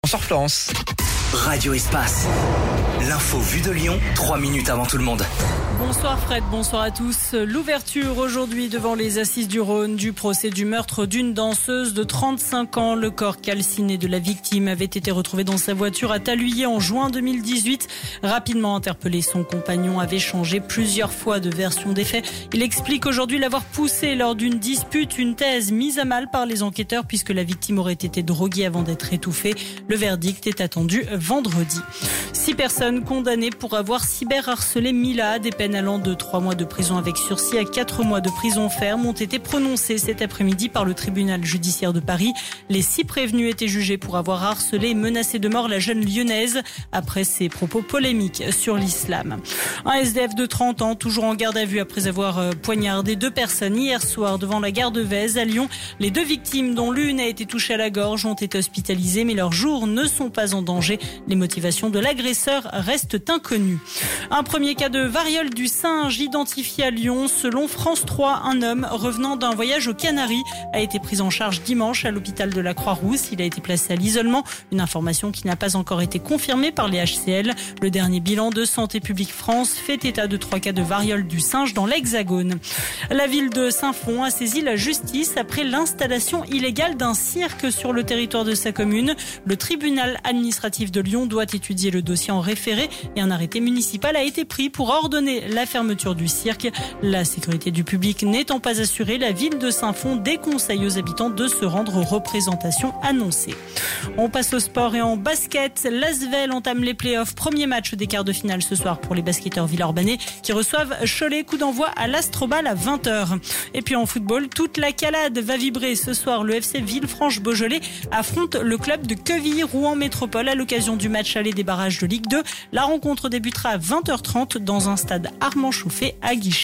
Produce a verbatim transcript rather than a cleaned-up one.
Bonsoir Florence. Radio Espace. L'info vue de Lyon, trois minutes avant tout le monde. Bonsoir Fred, bonsoir à tous. L'ouverture aujourd'hui devant les assises du Rhône du procès du meurtre d'une danseuse de trente-cinq ans. Le corps calciné de la victime avait été retrouvé dans sa voiture à Taluyer en juin deux mille dix-huit. Rapidement interpellé, son compagnon avait changé plusieurs fois de version des faits. Il explique aujourd'hui l'avoir poussé lors d'une dispute, une thèse mise à mal par les enquêteurs puisque la victime aurait été droguée avant d'être étouffée. Le verdict est attendu vendredi. Six personnes condamnées pour avoir cyberharcelé Mila. Des peines allant de trois mois de prison avec sursis à quatre mois de prison ferme ont été prononcées cet après-midi par le tribunal judiciaire de Paris. Les six prévenus étaient jugés pour avoir harcelé et menacé de mort la jeune lyonnaise après ses propos polémiques sur l'islam. Un S D F de trente ans, toujours en garde à vue après avoir poignardé deux personnes hier soir devant la gare de Vèze à Lyon. Les deux victimes, dont l'une a été touchée à la gorge, ont été hospitalisées, mais leurs jours ne sont pas en danger. Les motivations de l'agresseur restent inconnues. Un premier cas de variole du singe identifié à Lyon. Selon France trois, un homme revenant d'un voyage aux Canaries a été pris en charge dimanche à l'hôpital de la Croix-Rousse. Il a été placé à l'isolement, une information qui n'a pas encore été confirmée par les H C L. Le dernier bilan de Santé publique France fait état de trois cas de variole du singe dans l'Hexagone. La ville de Saint-Fond a saisi la justice après l'installation illégale d'un cirque sur le territoire de sa commune. Le tribunal administratif de Lyon doit étudier le dossier en référé et un arrêté municipal a été pris pour ordonner la fermeture du cirque. La sécurité du public n'étant pas assurée, la ville de Saint-Fond déconseille aux habitants de se rendre aux représentations annoncées. On passe au sport et en basket. L'Asvel entame les playoffs. Premier match des quarts de finale ce soir pour les basketteurs villeurbanais qui reçoivent Cholet. Coup d'envoi à l'Astrobal à vingt heures. Et puis en football, toute la calade va vibrer ce soir. Le F C Villefranche-Beaujolais affronte le club de Quevilly-Rouen Métropole à l'occasion du match aller des barrages de Ligue deux. La rencontre débutera à vingt heures trente dans un stade Armand Chauffé à Guichet.